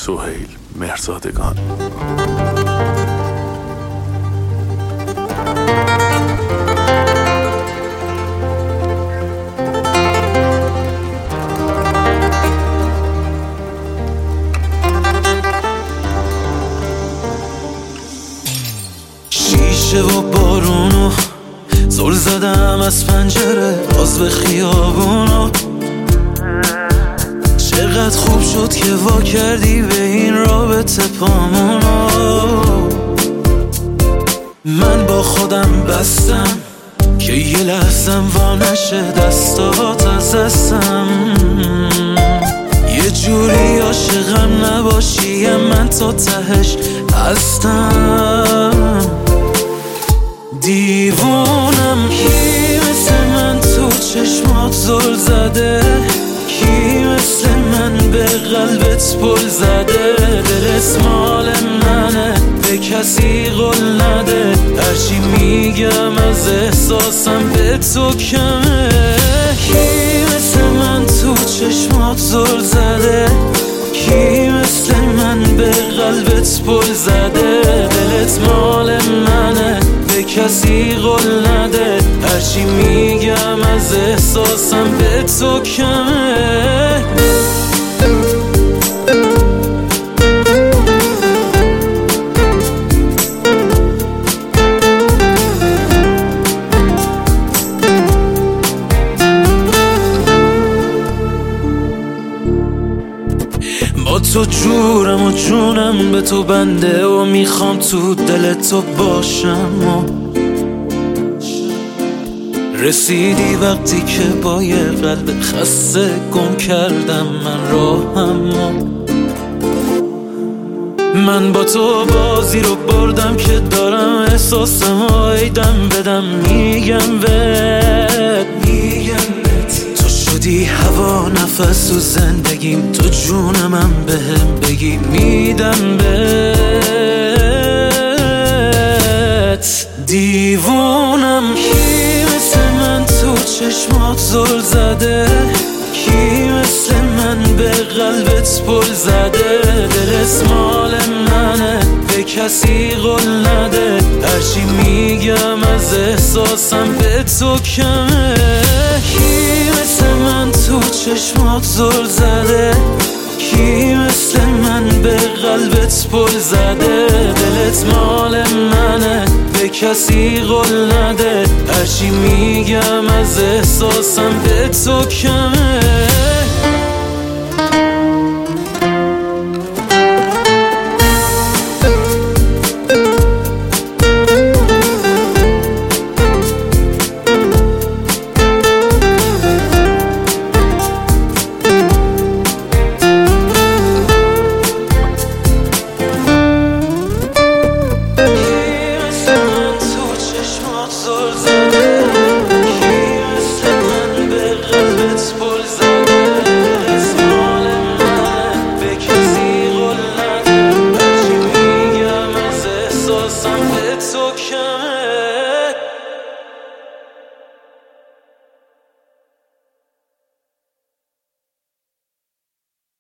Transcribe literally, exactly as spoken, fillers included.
سهیل مهرزادگان. شیشه و بارونو زل زدم از پنجره باز به خیابونو. چقدر خوب شد که وا کردی به این رابطه پامونو. من با خودم بستم که یه لحظم وا نشه دستات از دستم. یه جوری عاشقم نباشی من تا تهش هستم. دیوونم کی مثل من تو چشمات زل زده، کی مثل من به قلبت پل زده. دلت مال منه به کسی قول نده، هرچی میگم از احساسم به تو کمه. کی مثل من تو چشمات زل زده، کی مثل من به قلبت پل زده. دلت مال منه به کسی قول نده، هرچی میگم از احساسم به تو کمه. با تو جورم و جونم به تو بنده و میخوام تو دل تو باشم. و رسیدی وقتی که با یه قلب خسته گم کردم من راهم. من با تو بازی رو بردم که دارم احساسم و ایدم بدم. میگم بهت میگم بهت تو شدی هوا نفس و زندگیم، تو جونمم بهم بگی میدم بهت. دیوونم کی مثل من تو چشمات زل زده، کی مثل من به قلبت پل زده. دلت مال منه به کسی قول نده، هرچی میگم از احساسم به تو کمه. کی مثل من تو چشمات زل زده، کی مثل من به قلبت پل زده. دلت مال منه به کسی قول نده، هرچی میگم از احساسم به تو کمه. زل زده